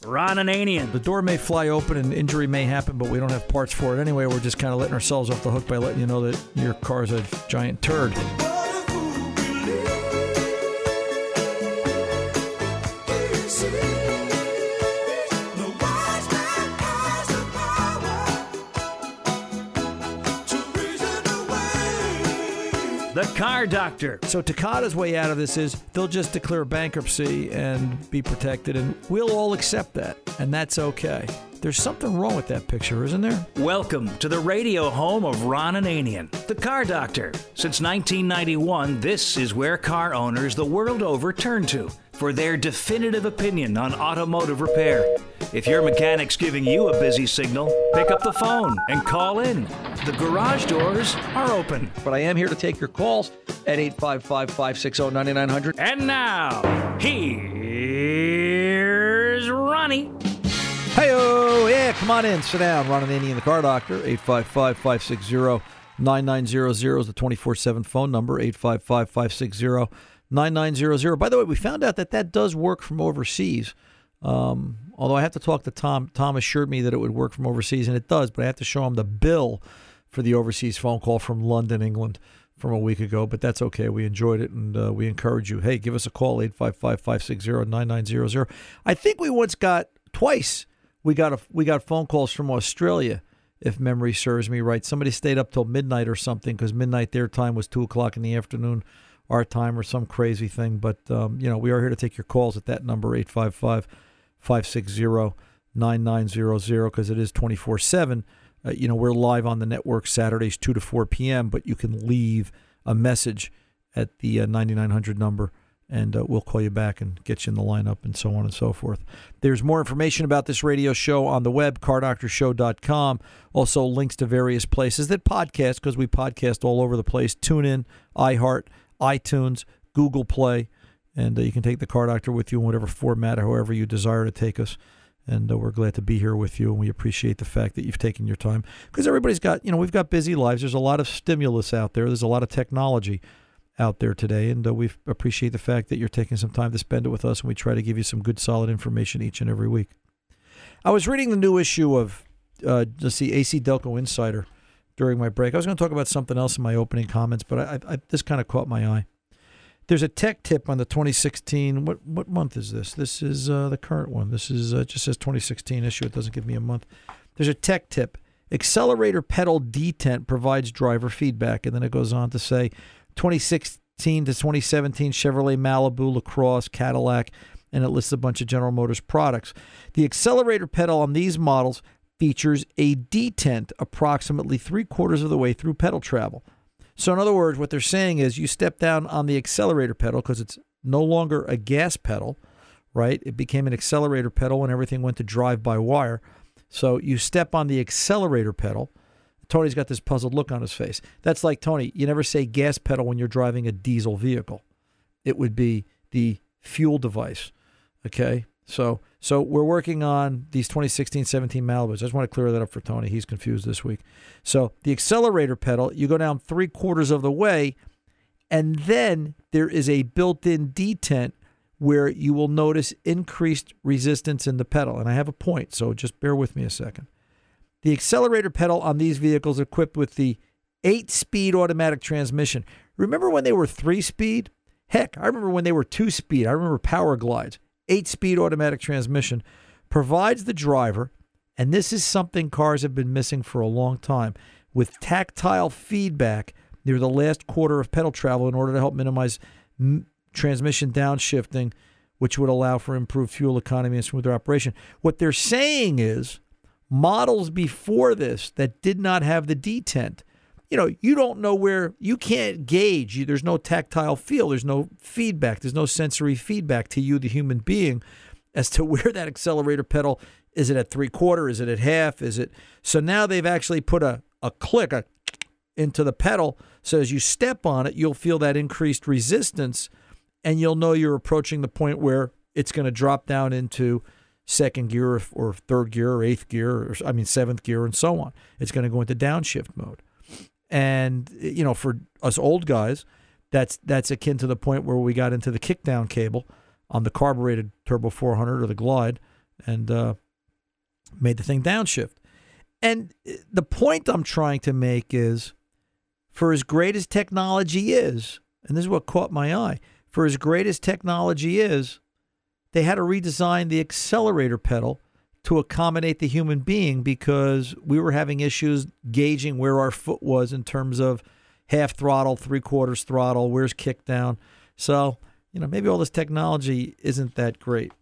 Ron Ananian. The door may fly open and injury may happen, but we don't have parts for it anyway. We're just kind of letting ourselves off the hook by letting you know that your car's a giant turd. The Car Doctor. So Takata's way out of this is they'll just declare bankruptcy and be protected, and we'll all accept that, and that's okay. There's something wrong with that picture, isn't there? Welcome to the radio home of Ron Ananian, the Car Doctor. Since 1991, this is where car owners the world over turn to for their definitive opinion on automotive repair. If your mechanic's giving you a busy signal, pick up the phone and call in. The garage doors are open. But I am here to take your calls at 855-560-9900. And now, here's Ronnie. Hey-oh, yeah, come on in, sit down. Ron Ananian, the Car Doctor, 855-560-9900 is the 24/7 phone number, 855-560-9900. By the way, we found out that does work from overseas. Although I have to talk to Tom. Tom assured me that it would work from overseas, and it does, but I have to show him the bill for the overseas phone call from London, England, from a week ago. But that's okay. We enjoyed it, and we encourage you. Hey, give us a call, 855-560-9900. I think we once got twice. We got phone calls from Australia, if memory serves me right. Somebody stayed up till midnight or something because midnight their time was 2 o'clock in the afternoon, our time, or some crazy thing. But, we are here to take your calls at that number, 855-560-9900, because it is 24/7. We're live on the network Saturdays 2 to 4 p.m., but you can leave a message at the 9900 number, and we'll call you back and get you in the lineup and so on and so forth. There's more information about this radio show on the web, cardoctorshow.com. Also links to various places that podcast, because we podcast all over the place. TuneIn, iHeart, iTunes, Google Play, and you can take the Car Doctor with you in whatever format or however you desire to take us. And we're glad to be here with you, and we appreciate the fact that you've taken your time. Because everybody's got, we've got busy lives. There's a lot of stimulus out there. There's a lot of technology out there today, and we appreciate the fact that you're taking some time to spend it with us, and we try to give you some good, solid information each and every week. I was reading the new issue of, AC Delco Insider during my break. I was going to talk about something else in my opening comments, but this kind of caught my eye. There's a tech tip on the 2016, what month is this? This is the current one. This is just says 2016 issue. It doesn't give me a month. There's a tech tip. Accelerator pedal detent provides driver feedback, and then it goes on to say, 2016 to 2017 Chevrolet Malibu, LaCrosse, Cadillac, and it lists a bunch of General Motors products. The accelerator pedal on these models features a detent approximately 3/4 of the way through pedal travel. So in other words, what they're saying is you step down on the accelerator pedal because it's no longer a gas pedal, right? It became an accelerator pedal when everything went to drive-by-wire. So you step on the accelerator pedal. Tony's got this puzzled look on his face. That's like, Tony, you never say gas pedal when you're driving a diesel vehicle. It would be the fuel device, okay? So we're working on these 2016-17 Malibus. I just want to clear that up for Tony. He's confused this week. So the accelerator pedal, you go down 3/4 of the way, and then there is a built-in detent where you will notice increased resistance in the pedal. And I have a point, so just bear with me a second. The accelerator pedal on these vehicles are equipped with the 8-speed automatic transmission. Remember when they were 3-speed? Heck, I remember when they were 2-speed. I remember Power Glides. 8-speed automatic transmission provides the driver, and this is something cars have been missing for a long time, with tactile feedback near the last quarter of pedal travel in order to help minimize transmission downshifting, which would allow for improved fuel economy and smoother operation. What they're saying is, models before this that did not have the detent, you don't know where, you can't gauge. There's no tactile feel. There's no feedback. There's no sensory feedback to you, the human being, as to where that accelerator pedal, is it at 3/4? Is it at half? Is it? So now they've actually put a click into the pedal. So as you step on it, you'll feel that increased resistance, and you'll know you're approaching the point where it's going to drop down into second gear or third gear or eighth gear, seventh gear, and so on. It's going to go into downshift mode. And, for us old guys, that's akin to the point where we got into the kickdown cable on the carbureted Turbo 400 or the Glide, and made the thing downshift. And the point I'm trying to make is, for as great as technology is, and this is what caught my eye, for as great as technology is, they had to redesign the accelerator pedal to accommodate the human being because we were having issues gauging where our foot was in terms of half throttle, 3/4 throttle, where's kick down. So, maybe all this technology isn't that great.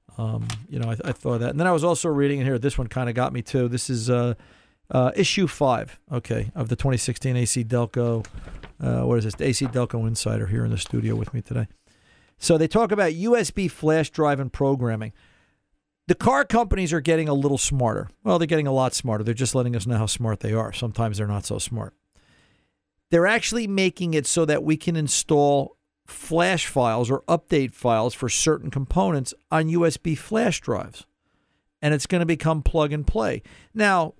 I thought that. And then I was also reading in here, this one kind of got me too. This is issue 5, of the 2016 AC Delco. What is this? The AC Delco Insider here in the studio with me today. So they talk about USB flash drive and programming. The car companies are getting a little smarter. Well, they're getting a lot smarter. They're just letting us know how smart they are. Sometimes they're not so smart. They're actually making it so that we can install flash files or update files for certain components on USB flash drives. And it's going to become plug and play. Now,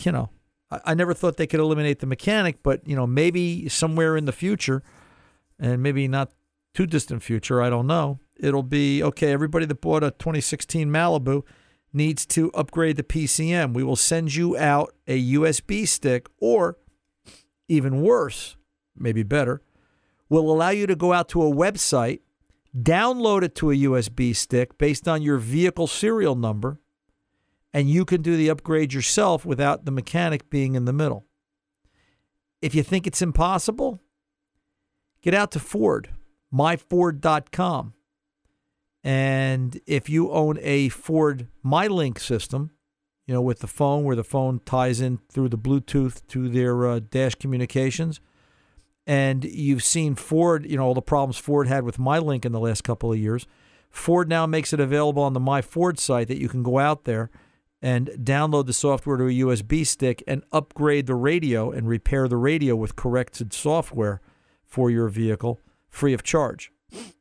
I never thought they could eliminate the mechanic, but, maybe somewhere in the future, and maybe not too distant future, I don't know, it'll be, okay, everybody that bought a 2016 Malibu needs to upgrade the PCM. We will send you out a USB stick, or even worse, maybe better, we'll allow you to go out to a website, download it to a USB stick based on your vehicle serial number, and you can do the upgrade yourself without the mechanic being in the middle. If you think it's impossible, get out to Ford, myford.com. And if you own a Ford MyLink system, with the phone, where the phone ties in through the Bluetooth to their dash communications, and you've seen Ford, all the problems Ford had with MyLink in the last couple of years, Ford now makes it available on the MyFord site that you can go out there and download the software to a USB stick and upgrade the radio and repair the radio with corrected software for your vehicle free of charge.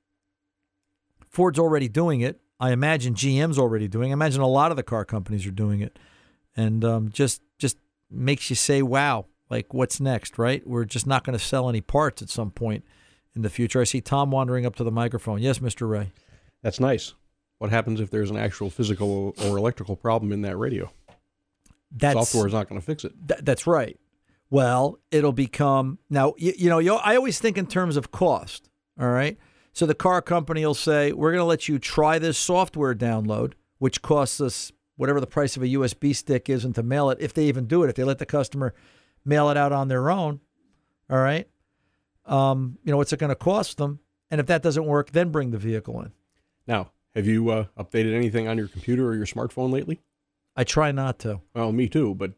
Ford's already doing it. I imagine GM's already doing it. I imagine a lot of the car companies are doing it. And just makes you say, wow, like what's next, right? We're just not going to sell any parts at some point in the future. I see Tom wandering up to the microphone. Yes, Mr. Ray. That's nice. What happens if there's an actual physical or electrical problem in that radio? Software is not going to fix it. That's right. Well, it'll become, now, I always think in terms of cost, all right? So the car company will say, we're going to let you try this software download, which costs us whatever the price of a USB stick is, and to mail it, if they even do it, if they let the customer mail it out on their own, all right? What's it going to cost them? And if that doesn't work, then bring the vehicle in. Now, have you updated anything on your computer or your smartphone lately? I try not to. Well, me too, but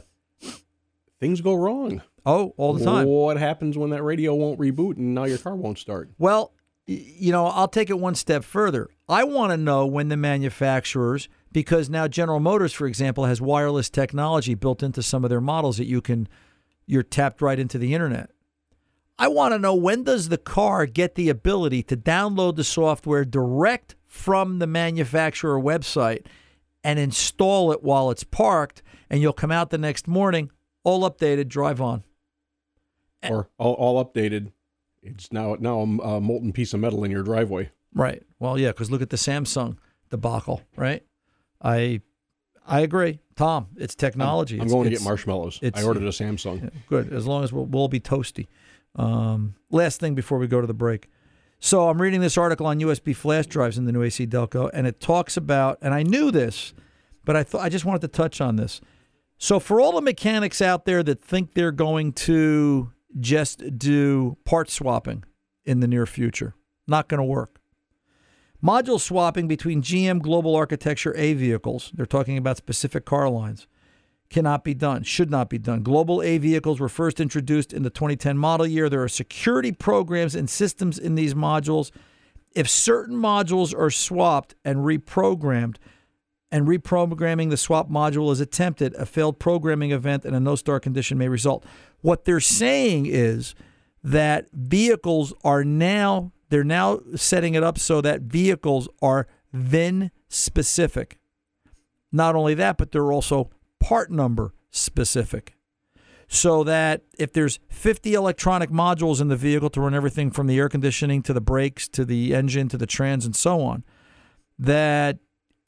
things go wrong. Oh, all the time. What happens when that radio won't reboot and now your car won't start? Well, I'll take it one step further. I want to know when the manufacturers, because now General Motors, for example, has wireless technology built into some of their models that you're tapped right into the internet. I want to know, when does the car get the ability to download the software direct from the manufacturer website and install it while it's parked, and you'll come out the next morning, all updated, drive on. Or all updated. It's now a molten piece of metal in your driveway. Right. Well, yeah, because look at the Samsung debacle, right? I agree. Tom, it's technology. I'm going to get marshmallows. I ordered a Samsung. Yeah, good, as long as we'll be toasty. Last thing before we go to the break. So I'm reading this article on USB flash drives in the new AC Delco, and it talks about, and I knew this, but I just wanted to touch on this. So for all the mechanics out there that think they're going to just do part swapping in the near future, not going to work. Module swapping between GM Global Architecture A vehicles, they're talking about specific car lines, cannot be done, should not be done. Global A vehicles were first introduced in the 2010 model year. There are security programs and systems in these modules. If certain modules are swapped and reprogrammed, and reprogramming the swap module is attempted, a failed programming event and a no-start condition may result. What they're saying is that vehicles are they're now setting it up so that vehicles are VIN specific. Not only that, but they're also part number specific. So that if there's 50 electronic modules in the vehicle to run everything from the air conditioning to the brakes to the engine to the trans and so on, that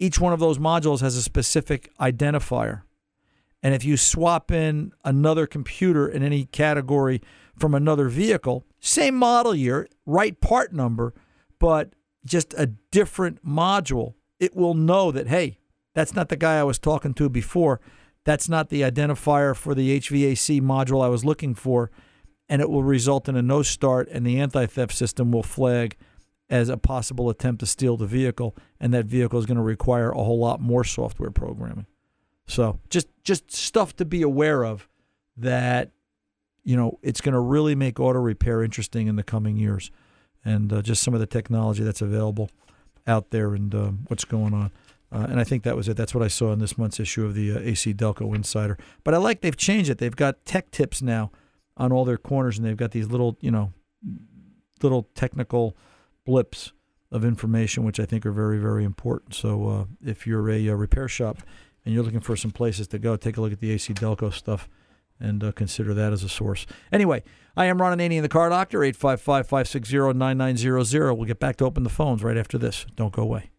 each one of those modules has a specific identifier. And if you swap in another computer in any category from another vehicle, same model year, right part number, but just a different module, it will know that, hey, that's not the guy I was talking to before. That's not the identifier for the HVAC module I was looking for. And it will result in a no start, and the anti-theft system will flag as a possible attempt to steal the vehicle, and that vehicle is going to require a whole lot more software programming. So just stuff to be aware of that, it's going to really make auto repair interesting in the coming years, and just some of the technology that's available out there and what's going on. And I think that was it. That's what I saw in this month's issue of the AC Delco Insider. But I like they've changed it. They've got tech tips now on all their corners, and they've got these little technical blips of information, which I think are very, very important. So if you're a repair shop and you're looking for some places to go, take a look at the AC Delco stuff and consider that as a source. Anyway, I am Ron Ananian, the Car Doctor, 855-560-9900. We'll get back to open the phones right after this. Don't go away.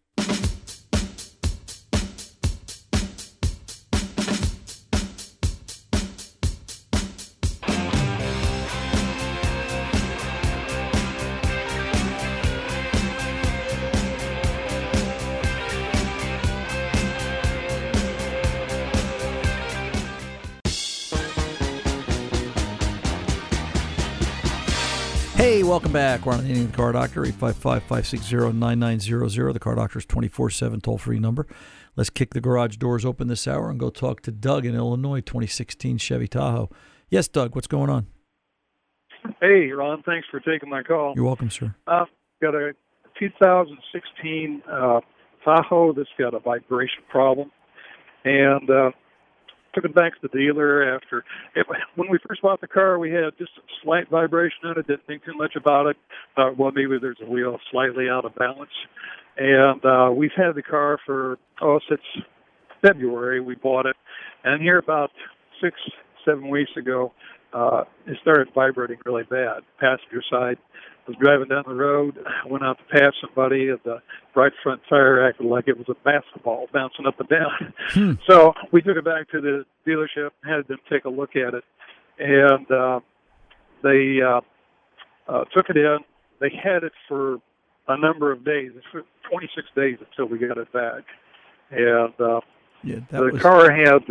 Hey, welcome back. Ron Ananian, the Car Doctor, 855-560-9900. The Car Doctor's 24/7 toll-free number. Let's kick the garage doors open this hour and go talk to Doug in Illinois, 2016 Chevy Tahoe. Yes, Doug, what's going on? Hey, Ron, thanks for taking my call. You're welcome, sir. Got a 2016 Tahoe that's got a vibration problem, and took it back to the dealer when we first bought the car. We had just a slight vibration on it. Didn't think too much about it. Thought, well, maybe there's a wheel slightly out of balance. And we've had the car since February. We bought it, and here about 6-7 weeks ago, it started vibrating really bad. Passenger side. I was driving down the road, went out to pass somebody, and the right front tire acted like it was a basketball bouncing up and down. So we took it back to the dealership, had them take a look at it, and they took it in. They had it for a number of days, 26 days until we got it back. And the car had,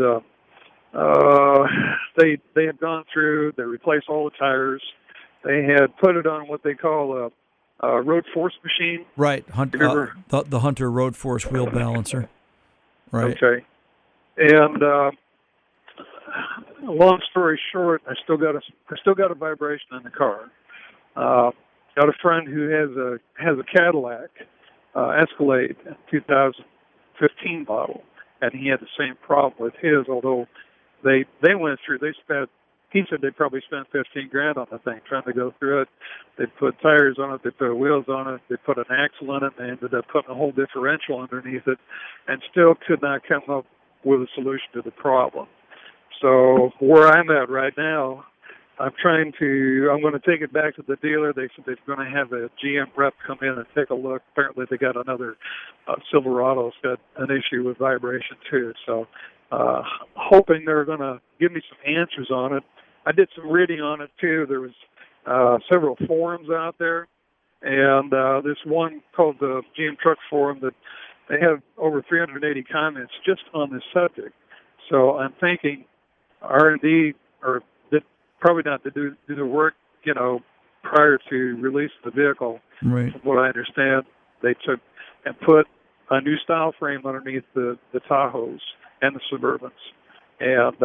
they had gone through, they replaced all the tires. They had put it on what they call a road force machine. Right, the Hunter Road Force wheel balancer. Right. Okay. And long story short, I still got a vibration in the car. Got a friend who has a Cadillac Escalade 2015 model, and he had the same problem with his. Although he said they probably spent $15,000 on the thing, trying to go through it. They put tires on it, they put wheels on it, they put an axle in it, they ended up putting a whole differential underneath it, and still could not come up with a solution to the problem. So where I'm at right now, I'm going to take it back to the dealer. They said they're going to have a GM rep come in and take a look. Apparently they got another Silverado's got an issue with vibration too. So hoping they're going to give me some answers on it. I did some reading on it too. There was several forums out there, and this one called the GM Truck Forum that they have over 380 comments just on this subject. So I'm thinking R&D probably not to do the work, prior to release the vehicle. Right. From what I understand, they took and put a new style frame underneath the Tahoes and the Suburbans, and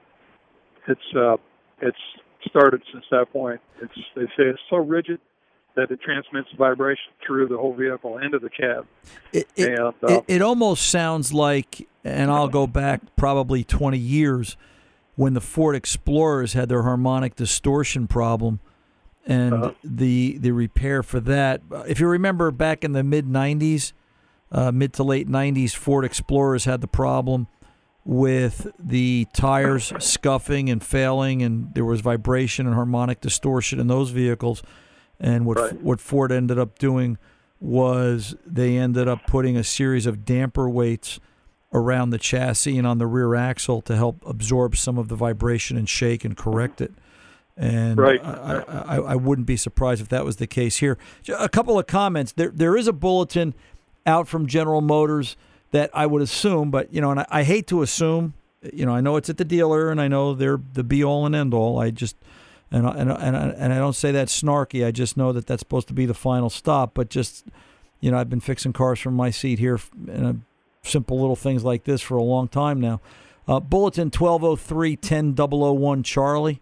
it's started since that point. They say it's so rigid that it transmits vibration through the whole vehicle into the cab. It almost sounds like, and I'll go back probably 20 years, when the Ford Explorers had their harmonic distortion problem, and the repair for that. If you remember back in the mid to late 90s, Ford Explorers had the problem with the tires scuffing and failing, and there was vibration and harmonic distortion in those vehicles. And what Ford ended up doing was they ended up putting a series of damper weights around the chassis and on the rear axle to help absorb some of the vibration and shake and correct it. And right. I wouldn't be surprised if that was the case here. A couple of comments. There is a bulletin out from General Motors that I would assume, but, and I hate to assume, I know it's at the dealer and I know they're the be all and end all. I just, and I don't say that snarky. I just know that that's supposed to be the final stop, but just, I've been fixing cars from my seat here and simple little things like this for a long time now. Bulletin 1203-10-001 Charlie.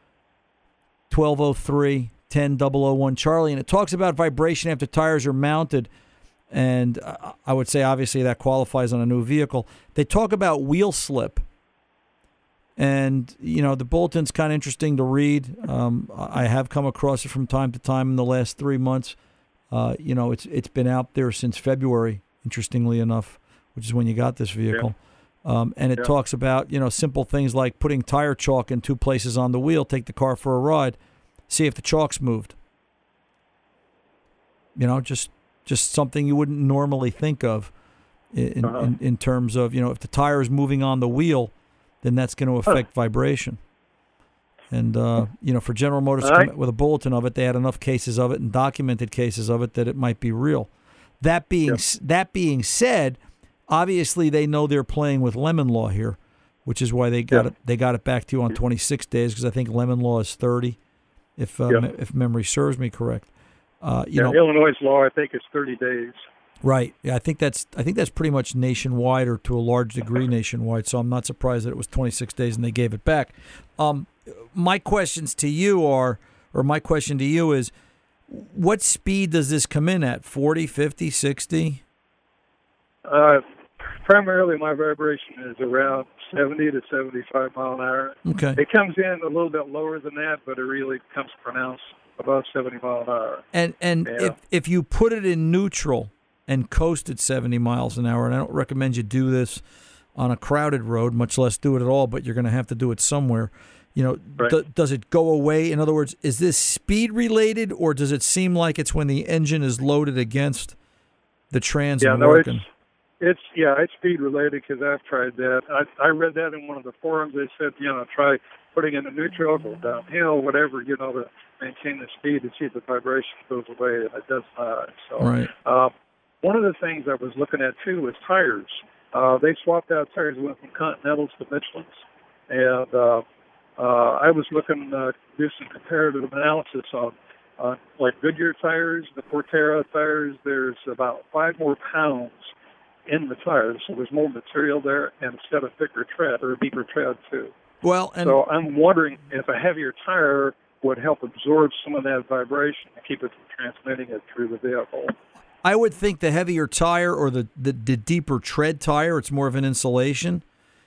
1203-10-001 Charlie, and it talks about vibration after tires are mounted, and I would say obviously that qualifies on a new vehicle. They talk about wheel slip, and the bulletin's kind of interesting to read. I have come across it from time to time in the last 3 months. It's been out there since February, interestingly enough, which is when you got this vehicle. And it talks about, simple things like putting tire chalk in 2 places on the wheel, take the car for a ride, see if the chalk's moved. Just something you wouldn't normally think of in terms of, if the tire is moving on the wheel, then that's going to affect vibration. And, for General Motors to come with a bulletin of it, they had enough cases of it and documented cases of it that it might be real. That being said, obviously, they know they're playing with lemon law here, which is why they got it back to you on 26 days, because I think lemon law is 30, if memory serves me correct. Illinois law, I think, is 30 days. Right. Yeah, I think that's pretty much nationwide, or to a large degree nationwide. So I'm not surprised that it was 26 days and they gave it back. My question to you is, what speed does this come in at? 40, 50, 60? Primarily, my vibration is around 70 to 75 mile an hour. Okay. It comes in a little bit lower than that, but it really comes pronounced above 70 mile an hour. And if you put it in neutral and coast at 70 miles an hour, and I don't recommend you do this on a crowded road, much less do it at all, but you're going to have to do it somewhere. Right. Does it go away? In other words, is this speed related, or does it seem like it's when the engine is loaded against the trans and working? It's speed related, because I've tried that. I read that in one of the forums. They said, try putting in the neutral, go downhill, whatever, to maintain the speed to see if the vibration goes away, and it does not. So, right. One of the things I was looking at too was tires. They swapped out tires, went from Continentals to Michelin's, and I was looking to do some comparative analysis on like Goodyear tires, the Forterra tires. There's about 5 more pounds in the tires, so there's more material there, and instead of thicker tread or deeper tread too. Well, so I'm wondering if a heavier tire would help absorb some of that vibration and keep it from transmitting it through the vehicle. I would think the heavier tire, or the deeper tread tire, it's more of an insulation,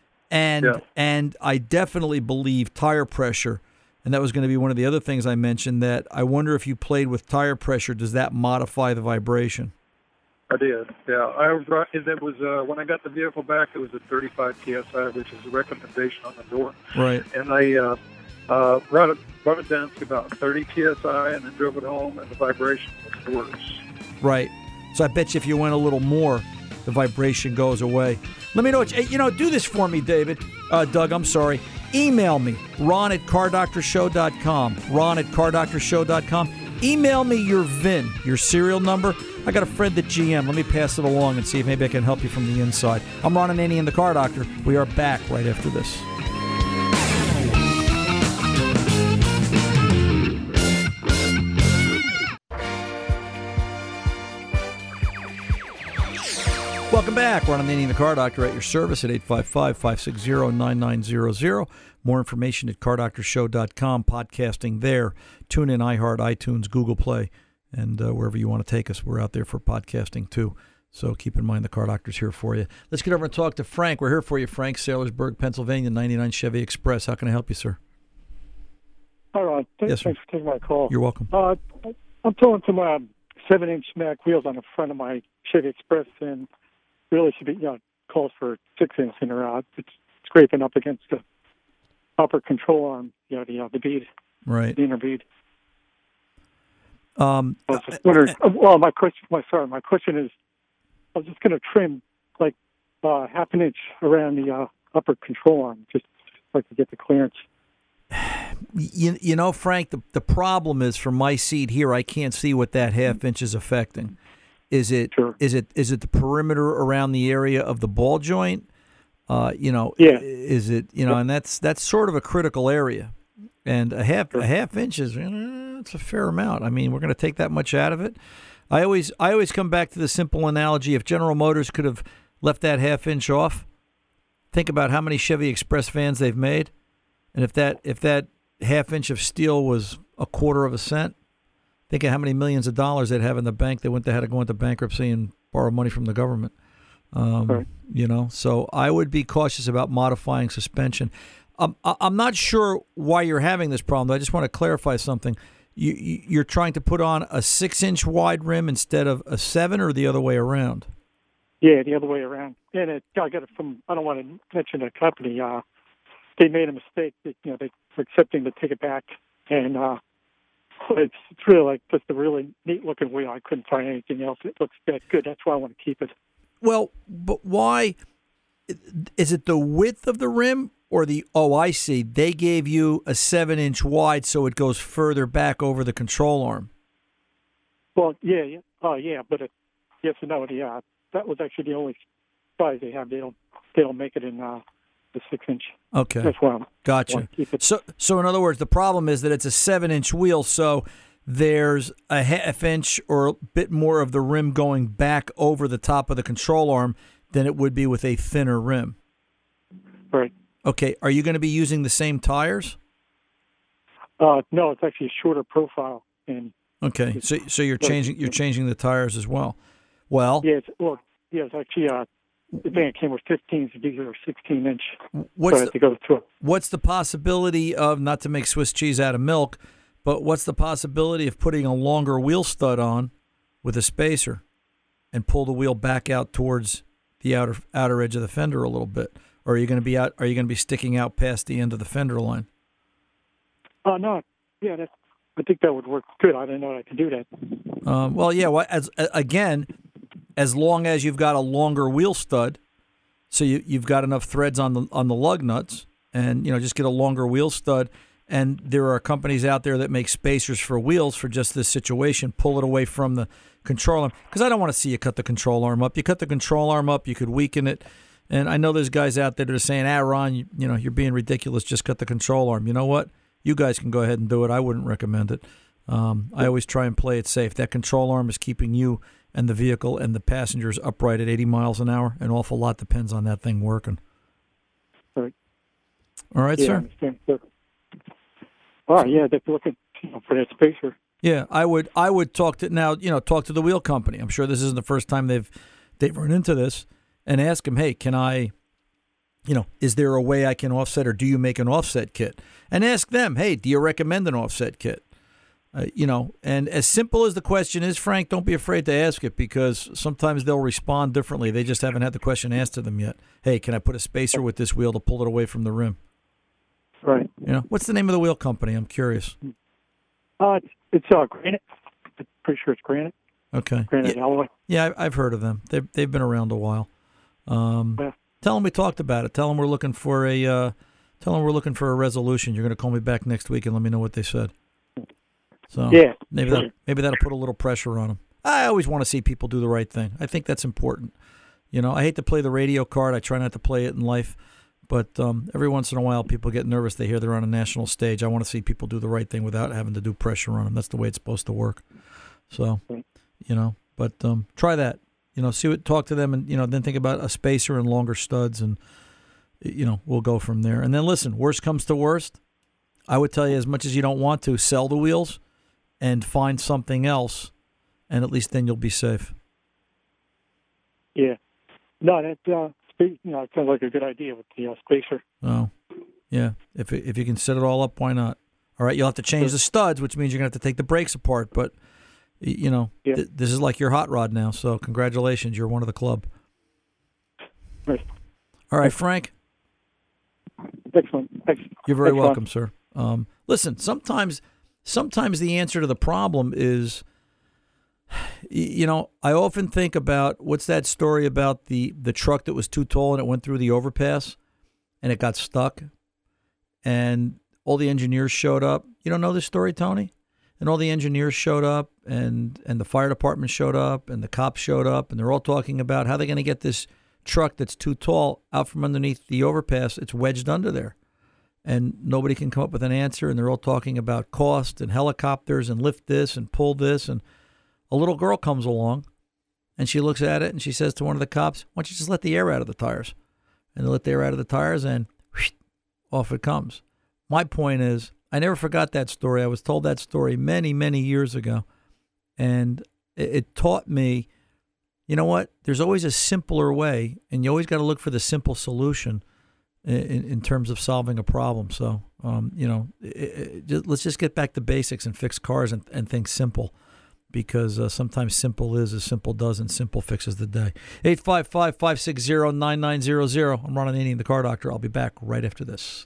and I definitely believe tire pressure. And that was going to be one of the other things I mentioned, that I wonder if you played with tire pressure, does that modify the vibration? I did, yeah. It was when I got the vehicle back, it was at 35 PSI, which is a recommendation on the door. Right. And I brought it down to about 30 PSI, and then drove it home, and the vibration was worse. Right. So I bet you if you went a little more, the vibration goes away. Let me know. Do this for me, Doug. I'm sorry. Email me, ron@cardoctorshow.com. ron@cardoctorshow.com. Email me your VIN, your serial number. I got a friend at GM. Let me pass it along and see if maybe I can help you from the inside. I'm Ron Ananian, the Car Doctor. We are back right after this. Welcome back. Ron Ananian, the Car Doctor, at your service at 855-560-9900. More information at cardoctorshow.com, podcasting there. Tune in, iHeart, iTunes, Google Play, and wherever you want to take us. We're out there for podcasting, too. So keep in mind the Car Doctor's here for you. Let's get over and talk to Frank. We're here for you, Frank, Saylorsburg, Pennsylvania, 99 Chevy Express. How can I help you, sir? Hi, Ron. Thanks for taking my call. You're welcome. I'm throwing some 7-inch Mack wheels on the front of my Chevy Express, and really should be, calls for 6-inch in or out. It's scraping up against the upper control arm, the bead, right, the inner bead. I was just wondering. Well, my question is, I was just going to trim like half an inch around the upper control arm, just so I could get the clearance. You know, Frank, the problem is for my seat here, I can't see what that half inch is affecting. Is it the perimeter around the area of the ball joint? Is it and that's sort of a critical area, and a half inch is it's a fair amount. I mean, we're going to take that much out of it. I always come back to the simple analogy: if General Motors could have left that half inch off, think about how many Chevy Express vans they've made, and if that half inch of steel was a quarter of a cent, think of how many millions of dollars they'd have in the bank. They had to go into bankruptcy and borrow money from the government. Right. So I would be cautious about modifying suspension. I'm not sure why you're having this problem, though. I just want to clarify something. You're trying to put on a 6-inch wide rim instead of a 7, or the other way around? Yeah, the other way around. And I got it from, I don't want to mention the company. They made a mistake. They were accepting to take it back. And it's really like just a really neat-looking wheel. I couldn't find anything else that looks that good. That's why I want to keep it. Well, but why? Is it the width of the rim or the, I see, they gave you a 7-inch wide so it goes further back over the control arm? Well, yeah. But yes and no. That was actually the only size they have. They don't make it in the 6-inch. Okay. That's why Gotcha. So in other words, the problem is that it's a 7-inch wheel, so there's a half inch or a bit more of the rim going back over the top of the control arm than it would be with a thinner rim. Right. Okay. Are you going to be using the same tires? No, it's actually a shorter profile. And okay. So you're changing the tires as well. Well. Yeah. It's actually the van came with 15s. These are 16-inch. What's the possibility of, not to make Swiss cheese out of milk, but what's the possibility of putting a longer wheel stud on with a spacer and pull the wheel back out towards the outer edge of the fender a little bit? Or are you going to be sticking out past the end of the fender line? No. Yeah, I think that would work good. I didn't know I could do that. Well, yeah. Well, as long as you've got a longer wheel stud, so you've got enough threads on the lug nuts, and just get a longer wheel stud. And there are companies out there that make spacers for wheels for just this situation. Pull it away from the control arm, because I don't want to see you cut the control arm up. You cut the control arm up, you could weaken it. And I know there's guys out there that are saying, Ron, you're being ridiculous. Just cut the control arm. You know what? You guys can go ahead and do it. I wouldn't recommend it. I always try and play it safe. That control arm is keeping you and the vehicle and the passengers upright at 80 miles an hour. An awful lot depends on that thing working. Right. All right, sir? I understand. Oh, yeah, they're looking for that spacer. Yeah, I would talk to the wheel company. I'm sure this isn't the first time they've run into this, and ask them, hey, can I, is there a way I can offset, or do you make an offset kit? And ask them, hey, do you recommend an offset kit? And as simple as the question is, Frank, don't be afraid to ask it, because sometimes they'll respond differently. They just haven't had the question asked to them yet. Hey, can I put a spacer with this wheel to pull it away from the rim? Right. What's the name of the wheel company? I'm curious. It's Granite. I'm pretty sure it's Granite. Okay. Granite Alloy. Yeah, I've heard of them. They've been around a while. Yeah. Tell them we talked about it. Tell them we're looking for a resolution. You're going to call me back next week and let me know what they said. So yeah, maybe that'll put a little pressure on them. I always want to see people do the right thing. I think that's important. I hate to play the radio card. I try not to play it in life. But every once in a while, people get nervous. They hear they're on a national stage. I want to see people do the right thing without having to do pressure on them. That's the way it's supposed to work. So, but try that. Talk to them, and then think about a spacer and longer studs, and we'll go from there. And then listen, worst comes to worst, I would tell you, as much as you don't want to, sell the wheels and find something else, and at least then you'll be safe. Yeah. No, that it sounds like a good idea with the spacer. Oh, yeah. If you can set it all up, why not? All right, you'll have to change the studs, which means you're going to have to take the brakes apart. But, this is like your hot rod now. So congratulations, you're one of the club. Right. All right, Frank. Excellent. You're very welcome, sir. Listen, sometimes the answer to the problem is You know, I often think about what's that story about the truck that was too tall and it went through the overpass and it got stuck and all the engineers showed up. You don't know this story, Tony? And all the engineers showed up and the fire department showed up and the cops showed up and they're all talking about how they're going to get this truck that's too tall out from underneath the overpass. It's wedged under there. And nobody can come up with an answer. And they're all talking about cost and helicopters and lift this and pull this. And a little girl comes along and she looks at it and she says to one of the cops, why don't you just let the air out of the tires? And they let the air out of the tires and whoosh, off it comes. My point is, I never forgot that story. I was told that story many, many years ago. And it taught me, you know what? There's always a simpler way, and you always got to look for the simple solution in terms of solving a problem. So, let's just get back to basics and fix cars and think simple, because sometimes simple is as simple does, and simple fixes the day. 855-560-9900. I'm Ron Ananian, the Car Doctor. I'll be back right after this.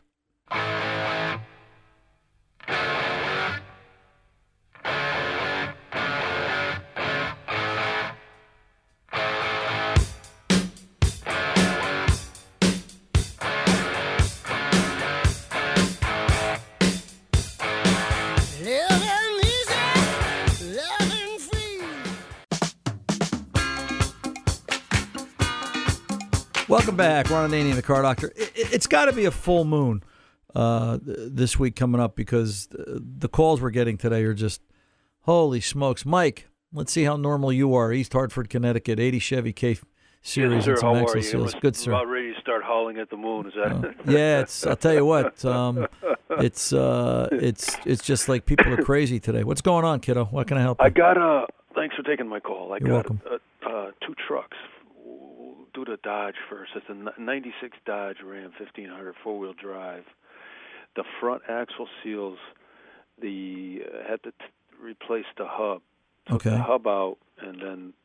Welcome back. Ron Ananian, the Car Doctor. It's got to be a full moon this week coming up, because the calls we're getting today are just, holy smokes. Mike, let's see how normal you are. East Hartford, Connecticut, 80 Chevy K Series. Yes, sir. And some How Axle are you? Seals. Good, sir. About ready to start hauling at the moon. Is that? Yeah, I'll tell you what. It's just like people are crazy today. What's going on, kiddo? What can I help you? I got Thanks for taking my call. You're welcome. Two trucks. Do the Dodge first. It's a '96 Dodge Ram 1500 four-wheel drive. The front axle seals. Had to replace the hub. Took the hub out, and then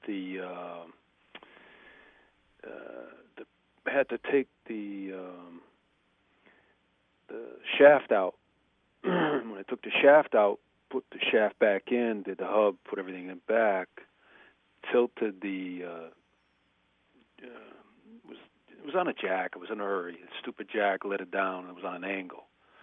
had to take the shaft out. When I took the shaft out, put the shaft back in, did the hub, put everything in back, tilted the. It was on a jack. It was in a hurry. A stupid jack let it down. It was on an angle,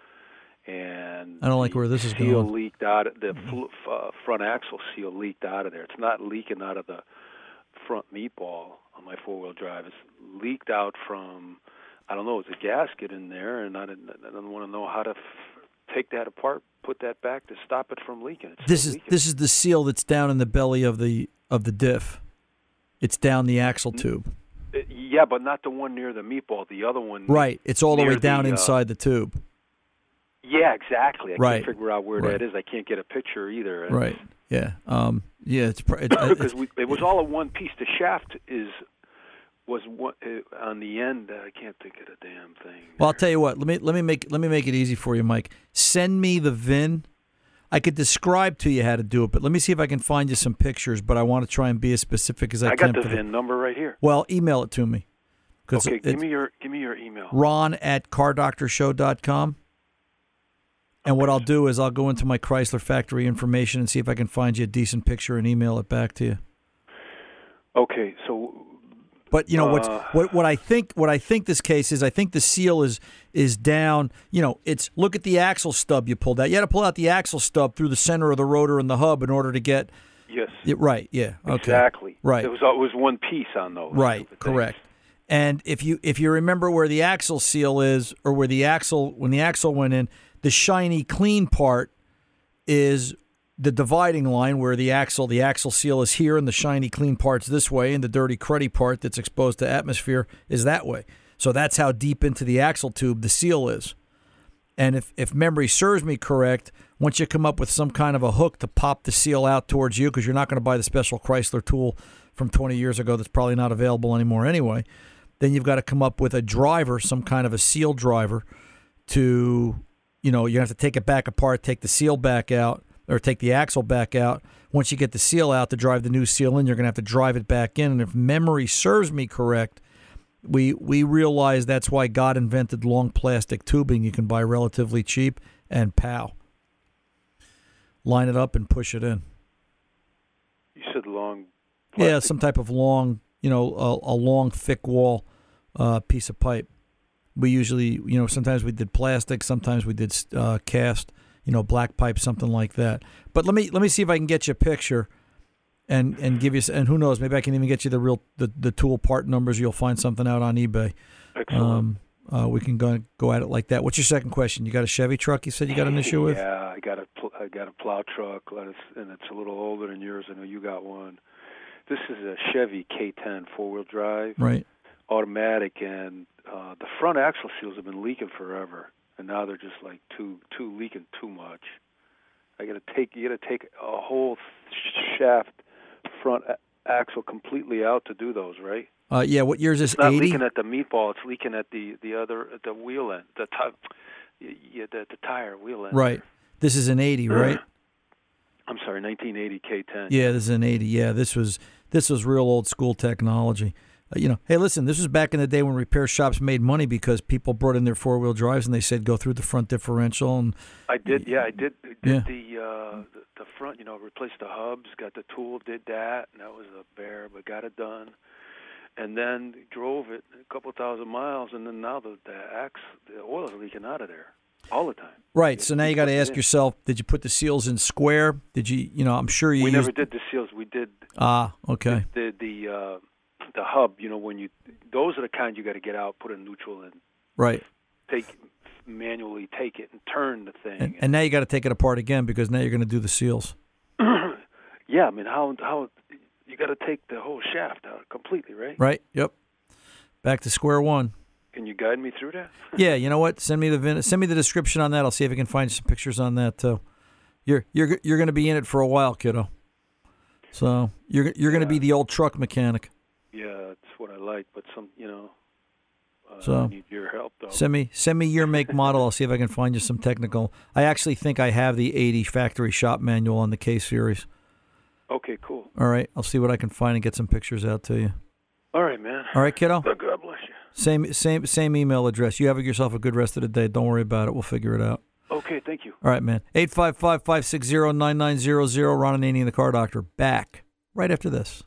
and I don't like where this is going. Seal leaked out. The front axle seal leaked out of there. It's not leaking out of the front meatball on my four-wheel drive. It's leaked out from, I don't know, it's a gasket in there, and I don't want to know how to take that apart, put that back to stop it from leaking. This is the seal that's down in the belly of the diff. It's down the axle tube. Yeah, but not the one near the meatball. The other one. Right. It's all the way down inside the tube. Yeah, exactly. I can't figure out where that is. I can't get a picture either. Right. Yeah. It's because it was all in one piece. The shaft was on the end. I can't think of the damn thing. Well, I'll tell you what. Let me make it easy for you, Mike. Send me the VIN. I could describe to you how to do it, but let me see if I can find you some pictures. But I want to try and be as specific as I can. I got the VIN number right here. Well, email it to me. Okay, give me your email. Ron@cardoctorshow.com. And what I'll do is I'll go into my Chrysler factory information and see if I can find you a decent picture and email it back to you. Okay, so. But you know what I think this case is, I think the seal is down. You know, it's look at the axle stub you pulled out. You had to pull out the axle stub through the center of the rotor and the hub in order to get. Yes. Right. Yeah. Okay. Exactly. Right. It was one piece on those. Right. Correct. And if you remember where the axle seal is, or where when the axle went in, the shiny clean part is the dividing line where the axle seal is here, and the shiny clean part's this way, and the dirty cruddy part that's exposed to atmosphere is that way. So that's how deep into the axle tube the seal is. And if memory serves me correct, once you come up with some kind of a hook to pop the seal out towards you, because you're not going to buy the special Chrysler tool from 20 years ago that's probably not available anymore anyway, then you've got to come up with a driver, some kind of a seal driver to, you have to take it back apart, take the seal back out, or take the axle back out. Once you get the seal out to drive the new seal in, you're going to have to drive it back in. And if memory serves me correct, we realize that's why God invented long plastic tubing you can buy relatively cheap, and pow. Line it up and push it in. You said long. Plastic? Yeah, some type of long, a long, thick wall piece of pipe. We usually, sometimes we did plastic, sometimes we did cast, black pipe, something like that. But let me see if I can get you a picture, and give you, and who knows, maybe I can even get you the tool part numbers. You'll find something out on eBay. Excellent. We can go at it like that. What's your second question? You got a Chevy truck? You said you got an issue with? Yeah, I got a plow truck, and it's a little older than yours. I know you got one. This is a Chevy K10 4-wheel drive, right? Automatic, and the front axle seals have been leaking forever, and now they're just like leaking too much. You got to take a whole shaft front axle completely out to do those, right? Yeah. What year is this? It's not 80? leaking at the meatball. It's leaking at the wheel end, the tire wheel end. Right. This is an 80, right? I'm sorry, 1980 K10. Yeah, this is an 80. Yeah, this was real old school technology. Hey, listen, this was back in the day when repair shops made money because people brought in their 4-wheel drives and they said go through the front differential. And I did the front, replaced the hubs, got the tool, did that, and that was a bear, but got it done. And then drove it a couple thousand miles, and then now the oil is leaking out of there all the time. Right. So now you got to ask yourself: did you put the seals in square? Did you? I'm sure you. We never did the seals. We did. Okay. The hub. Those are the kind you got to get out, put a neutral in. Right. Manually take it and turn the thing. And now you got to take it apart again because now you're going to do the seals. Yeah, I mean how you got to take the whole shaft out completely, right? Right. Yep. Back to square one. Can you guide me through that? Yeah. You know what? Send me the description on that. I'll see if I can find some pictures on that too. You're going to be in it for a while, kiddo. So you're going to be the old truck mechanic. Yeah, that's what I like. But so I need your help though. Send me your make model. I'll see if I can find you some technical. I actually think I have the 80 factory shop manual on the K series. Okay, cool. All right, I'll see what I can find and get some pictures out to you. All right, man. All right, kiddo. God bless you. Same email address. You have yourself a good rest of the day. Don't worry about it. We'll figure it out. Okay, thank you. All right, man. 855-560-9900. Ron Ananian and the Car Doctor. Back right after this.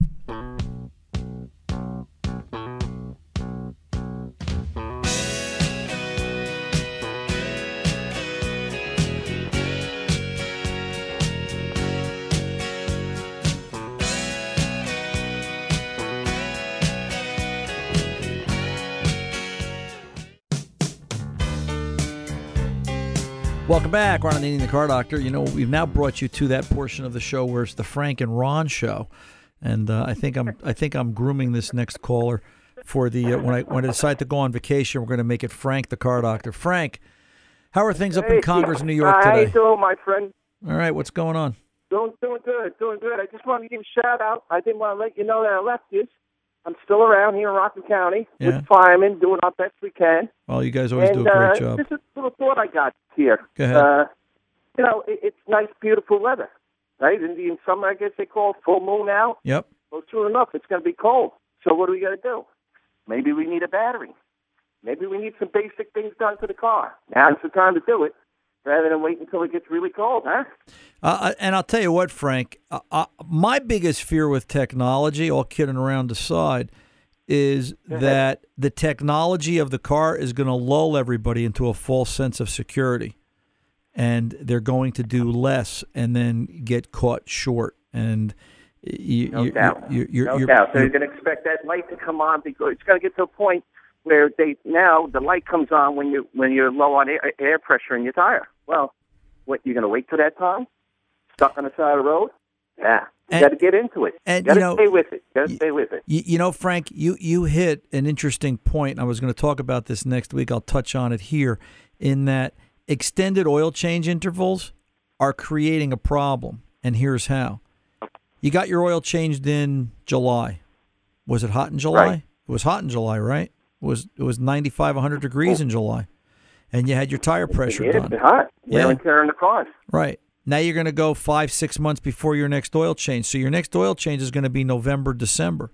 Welcome back, Ron Ananian, the Car Doctor. We've now brought you to that portion of the show where it's the Frank and Ron show, and I think I'm grooming this next caller for the when I decide to go on vacation. We're going to make it Frank, the Car Doctor. Frank, how are things up in Congress, New York today? How you doing, my friend? All right, what's going on? Doing good. I just wanted to give a shout out. I didn't want to let you know that I left you. I'm still around here in Rockland County with firemen, doing our best we can. Well, you guys always do a great job. This is a little thought I got here. Go ahead. It's nice, beautiful weather, right? In summer, I guess they call it full moon out. Yep. Well, true enough, it's going to be cold. So what do we got to do? Maybe we need a battery. Maybe we need some basic things done to the car. Now's the time to do it, rather than wait until it gets really cold, huh? And I'll tell you what, Frank, my biggest fear with technology, all kidding around aside, is that the technology of the car is going to lull everybody into a false sense of security. And they're going to do less and then get caught short. And no doubt. So you're going to expect that light to come on because it's going to get to a point where the light comes on when you're low on air pressure in your tire. Well, what, you're going to wait till that time? Stuck on the side of the road? Yeah. You got to get into it. And you got to stay with it. Stay with it. Frank, you hit an interesting point. I was going to talk about this next week. I'll touch on it here in that extended oil change intervals are creating a problem. And here's how. You got your oil changed in July. Was it hot in July? Right. It was hot in July, right? It was 95, 100 degrees in July. And you had your tire pressure done. It's hot. Wear and tear in the cars. Right. Now you're going to go 5-6 months before your next oil change. So your next oil change is going to be November, December.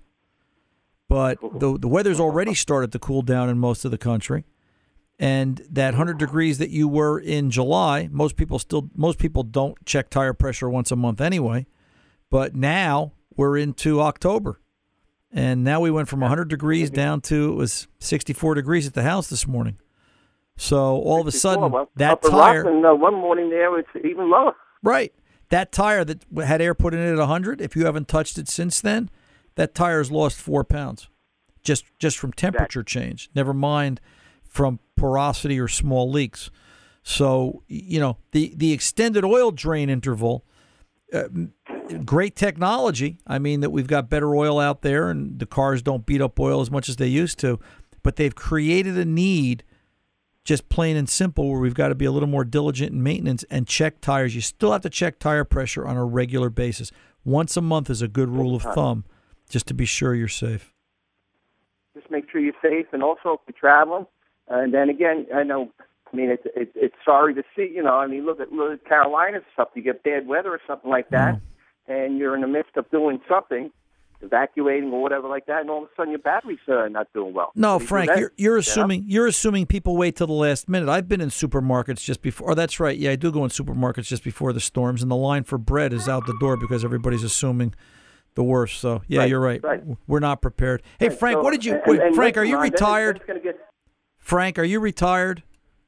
But the weather's already started to cool down in most of the country. And that 100 degrees that you were in July, most people don't check tire pressure once a month anyway. But now we're into October. And now we went from 100 degrees down to, it was 64 degrees at the house this morning. So all of a sudden, that tire... Rockland, one morning there, it's even lower. Right. That tire that had air put in it at 100, if you haven't touched it since then, that tire's lost 4 pounds just from temperature change, never mind from porosity or small leaks. So, the extended oil drain interval... great technology. I mean, that we've got better oil out there and the cars don't beat up oil as much as they used to. But they've created a need, just plain and simple, where we've got to be a little more diligent in maintenance and check tires. You still have to check tire pressure on a regular basis. Once a month is a good rule of thumb, just to be sure you're safe. Just make sure you're safe, and also if you're traveling. And then again, it's sorry to see, look at Carolina and stuff. You get bad weather or something like that, and you're in the midst of doing something, evacuating or whatever like that, and all of a sudden your battery's not doing well. No, Frank, you're assuming people wait till the last minute. I've been in supermarkets just before. Oh, that's right. Yeah, I do go in supermarkets just before the storms, and the line for bread is out the door because everybody's assuming the worst. So, yeah, you're right. We're not prepared. Hey, Frank, so, what did you... Frank, are you retired? Frank, are you retired?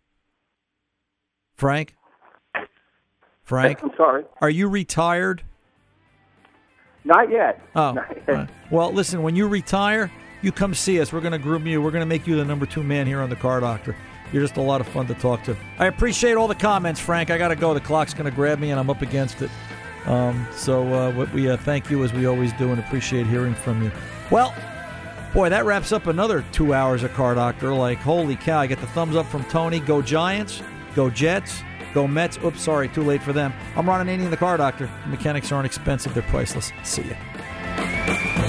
Frank? I'm sorry. Are you retired? Not yet. Oh. Not yet. Right. Well, listen, when you retire, you come see us. We're going to groom you. We're going to make you the number 2 man here on The Car Doctor. You're just a lot of fun to talk to. I appreciate all the comments, Frank. I got to go. The clock's going to grab me, and I'm up against it. We thank you, as we always do, and appreciate hearing from you. Well, boy, that wraps up another 2 hours of Car Doctor. Like, holy cow, I get the thumbs up from Tony. Go Giants. Go Jets. Go Mets. Oops, sorry, too late for them. I'm Ron Ananian, The Car Doctor. Mechanics aren't expensive. They're priceless. See ya.